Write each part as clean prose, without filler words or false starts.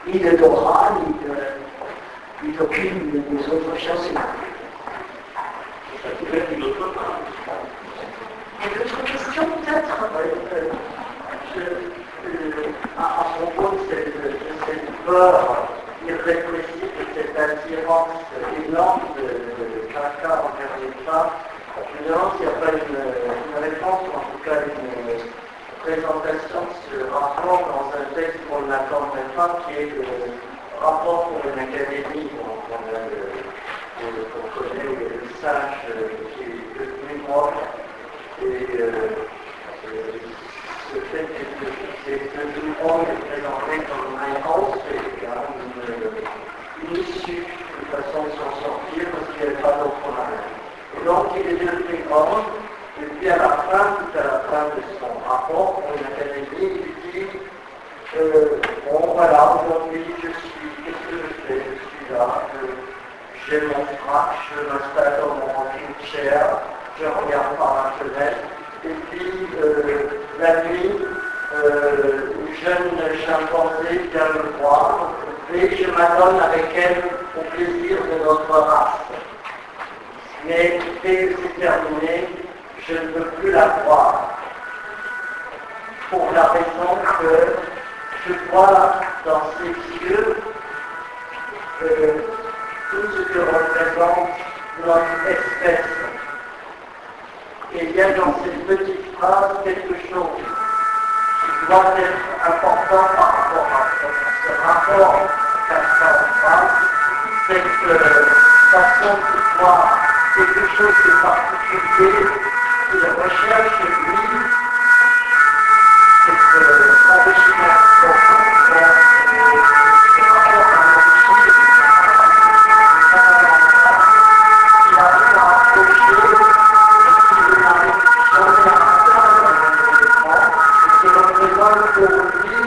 ni de Dora, ni d'aucune des autres sciences humaines. Ça pourrait être une autre part. Et d'autres questions peut-être à propos de cette peur irrépressible, de cette attirance énorme de caca envers les femmes, je me demande s'il n'y a pas une réponse, ou en tout cas une présentation de ce rapport dans un texte qu'on n'accorderait pas, qui est le rapport pour une académie, qu'on connaît, le sage qui est devenu mort, et le fait que ce monde est présenté comme un house, c'est quand même une issue, une façon de s'en sortir, parce qu'il n'y avait pas d'autre moyen. Et donc il est devenu homme, et puis à la fin de son rapport pour une académie, il dit bon voilà, aujourd'hui qu'est-ce que je fais? Je suis là, j'ai mon frac, je m'installe dans mon rocking chair, je regarde par la fenêtre, et puis la nuit, une jeune chimpanzé vient me voir, et je m'adonne avec elle au plaisir de notre race. Mais dès que c'est terminé, je ne peux plus la voir, pour la raison que je vois dans ses yeux tout ce que représente notre espèce. Et il y a dans cette petite phrase quelque chose qui doit être important par rapport à ce rapport qu'a cette façon de voir quelque chose de particulier, de recherche, lui, cette enrichissement profond vers ce rapport à l'origine, qui arrive à approcher et qui représente pour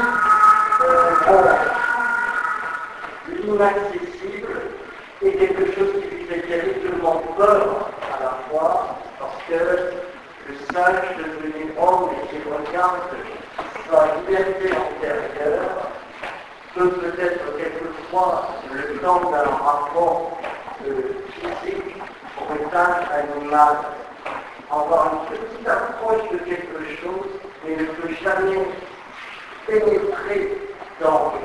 lui l'inaccessible et quelque chose qui lui fait terriblement peur à la fois, parce que le sage devenu homme et qui regarde sa liberté antérieure peut peut-être quelquefois, le temps d'un rapport physique pour une tâche animale, avoir une petite approche de quelque chose, mais ne peut jamais pénétrer dans